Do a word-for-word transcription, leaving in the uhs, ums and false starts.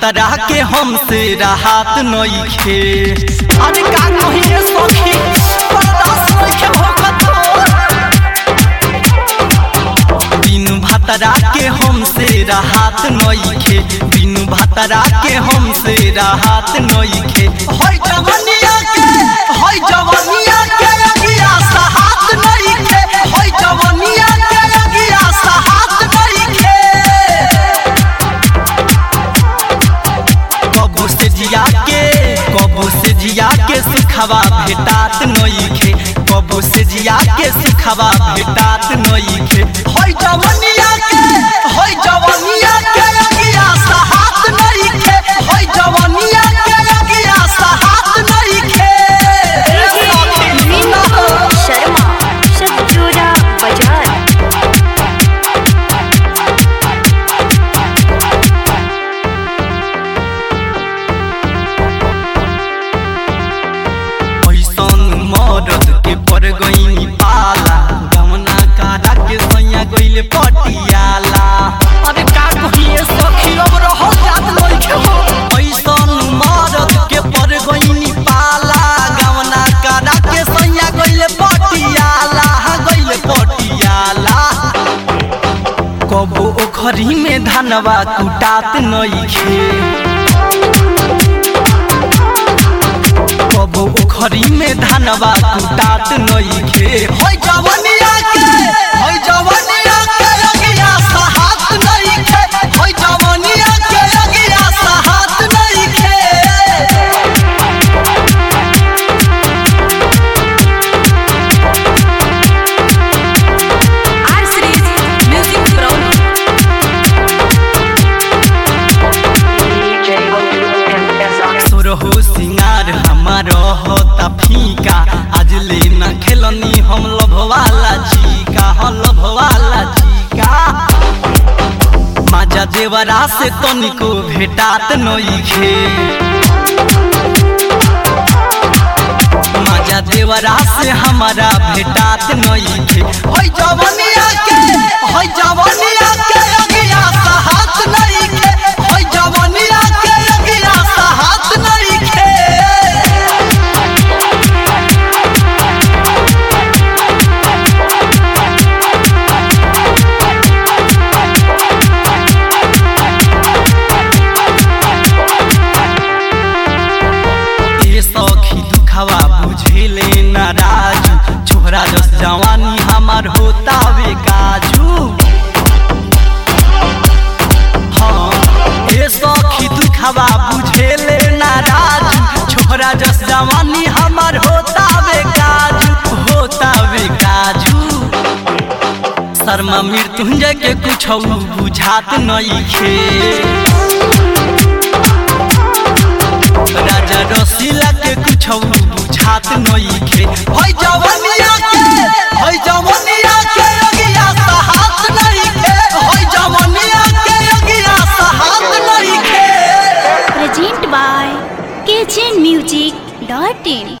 भतरा के हमसे राहत नइखे। अरे का कहिए सखी बर्दाश्त नइखे होखत बिनु भतरा के हमसे राहत नइखे। बिनु भतरा के हमसे राहत नइखे। होय जवनिया के होय जवनिया के अगिया साहत नइखे। होय जवनिया के अगिया साहत नइखे। कबो से जिया के कबो से जिया के सुखवा भेटात नइखे। कबो से जिया के सुखवा भेटात नइखे। होय जवनिया के होय जवनिया के अगिया साहत नइखे। होय जवनिया के अगिया साहत नइखे। शर्मा शतचूरा बाजार। मरद के पर गईनी पाला गमना कारा के सैया गइले पटियाला। अरे का कहिए सखी अब रह जात नइखे हो। ऐसन मरद के पर गईनी पाला गमना कारा के सैया गइले पटियाला गइले पटियाला। कबो ओखरी में धनवा कुटात नइखे। कबो ओखरी में धनवा कुटात नइखे। होय जवनिया के होय जवनिया के अगिया साहत नइखे। होय जवनिया के अगिया साहत नइखे। R series music proud. सुरहो सिंगार हमार होता फीका। आज ले न खेलनी हम लभवाला चीका। हम लभवाला चीका। माजा देवरा से तनिको भेटात नइखे। माजा देवरा से हमारा भेटात नइखे। होय जवनिया के होय जवनिया के अगिया साहत नइखे। होय जवनिया के अगिया साहत नइखे। सखी दुखवा बुझेले ना राजू। छोरा जस जवानी हमार होता वे काजू। हाँ ए सखी दुखवा बुझेले ना राजू। छोरा जस जवानी हमार होता वे काजू होता वे काजू। शर्मा मृत्युंजय के कुछ बुझात नइखे। राजा रसीला के कुछ बुझात नइखे। होय जवनिया के होय जवनिया के अगिया साहत नइखे। होय जवनिया के अगिया साहत नइखे। प्रेजेंट बाय केजेन म्यूजिक डॉट इन।